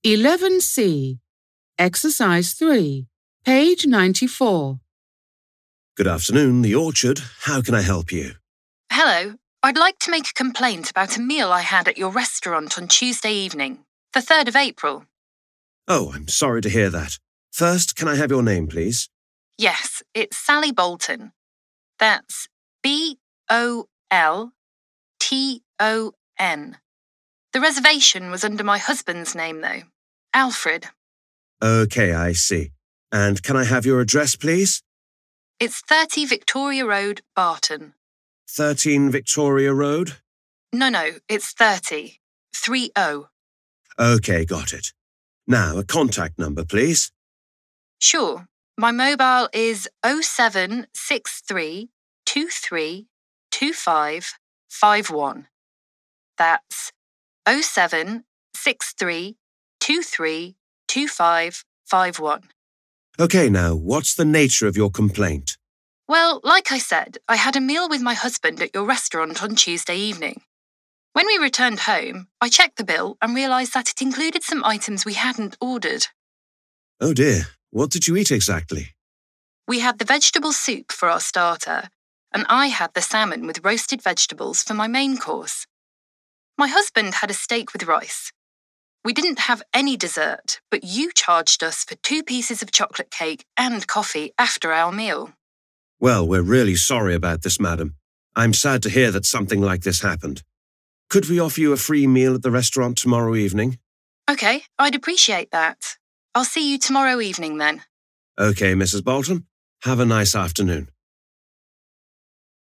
11C, Exercise 3, page 94. Good afternoon, The Orchard. How can I help you? Hello. I'd like to make a complaint about a meal I had at your restaurant on Tuesday evening, the 3rd of April. Oh, I'm sorry to hear that. First, can I have your name, please? Yes, it's Sally Bolton. That's Bolton. The reservation was under my husband's name, though, Alfred. Okay, I see. And can I have your address, please? It's 30 Victoria Road, Barton. 13 Victoria Road? No, it's 30. 30. Okay, got it. Now, a contact number, please. Sure. My mobile is 0763 23 2551. That's 0763 23 2551. Okay, now, what's the nature of your complaint? Well, like I said, I had a meal with my husband at your restaurant on Tuesday evening. When we returned home, I checked the bill and realised that it included some items we hadn't ordered. Oh dear, what did you eat exactly? We had the vegetable soup for our starter, and I had the salmon with roasted vegetables for my main course. My husband had a steak with rice. We didn't have any dessert, but you charged us for 2 pieces of chocolate cake and coffee after our meal. Well, we're really sorry about this, madam. I'm sad to hear that something like this happened. Could we offer you a free meal at the restaurant tomorrow evening? Okay, I'd appreciate that. I'll see you tomorrow evening then. Okay, Mrs. Bolton. Have a nice afternoon.